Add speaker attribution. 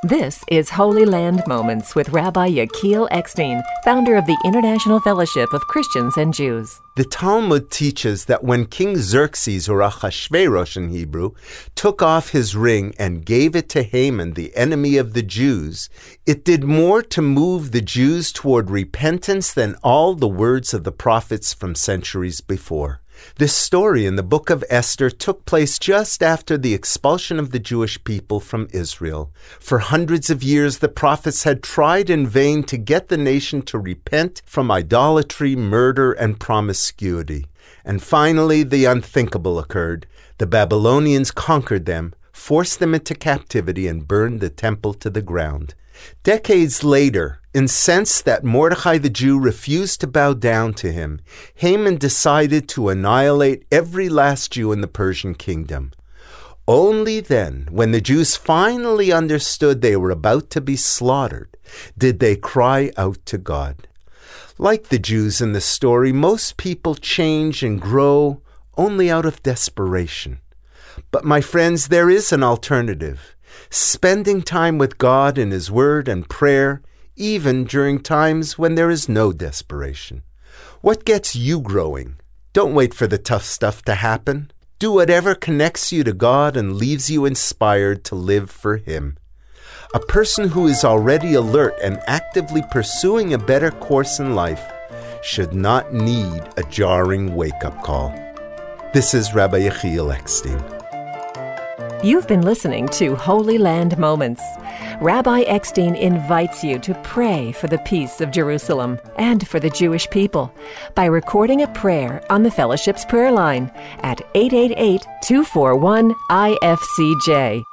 Speaker 1: This is Holy Land Moments with Rabbi Yechiel Eckstein, founder of the International Fellowship of Christians and Jews.
Speaker 2: The Talmud teaches that when King Xerxes, or Achashverosh in Hebrew, took off his ring and gave it to Haman, the enemy of the Jews, it did more to move the Jews toward repentance than all the words of the prophets from centuries before. This story in the book of Esther took place just after the expulsion of the Jewish people from Israel. For hundreds of years, the prophets had tried in vain to get the nation to repent from idolatry, murder, and promiscuity. And finally, the unthinkable occurred. The Babylonians conquered them, forced them into captivity, and burned the temple to the ground. Decades later, incensed that Mordecai the Jew refused to bow down to him, Haman decided to annihilate every last Jew in the Persian kingdom. Only then, when the Jews finally understood they were about to be slaughtered, did they cry out to God. Like the Jews in the story, most people change and grow only out of desperation. But my friends, there is an alternative. Spending time with God in His Word and prayer, even during times when there is no desperation. What gets you growing? Don't wait for the tough stuff to happen. Do whatever connects you to God and leaves you inspired to live for Him. A person who is already alert and actively pursuing a better course in life should not need a jarring wake-up call. This is Rabbi Yechiel Eckstein.
Speaker 1: You've been listening to Holy Land Moments. Rabbi Eckstein invites you to pray for the peace of Jerusalem and for the Jewish people by recording a prayer on the Fellowship's prayer line at 888-241-IFCJ.